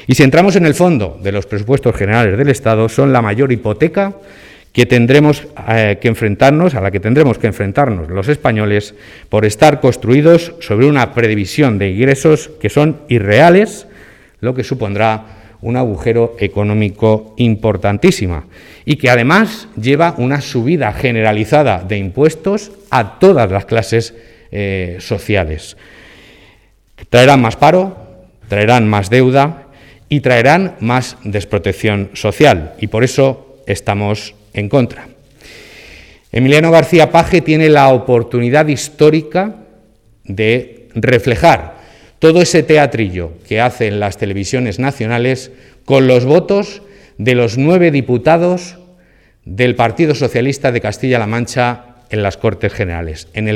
Y si entramos en el fondo de los presupuestos generales del Estado, son la mayor hipoteca que tendremos que enfrentarnos, a la que tendremos que enfrentarnos los españoles, por estar construidos sobre una previsión de ingresos que son irreales, lo que supondrá un agujero económico importantísimo y que además lleva una subida generalizada de impuestos a todas las clases sociales. Traerán más paro, traerán más deuda y traerán más desprotección social, y por eso estamos en contra. Emiliano García Paje tiene la oportunidad histórica de reflejar todo ese teatrillo que hacen las televisiones nacionales con los votos de los 9 diputados del Partido Socialista de Castilla-La Mancha en las Cortes Generales, en el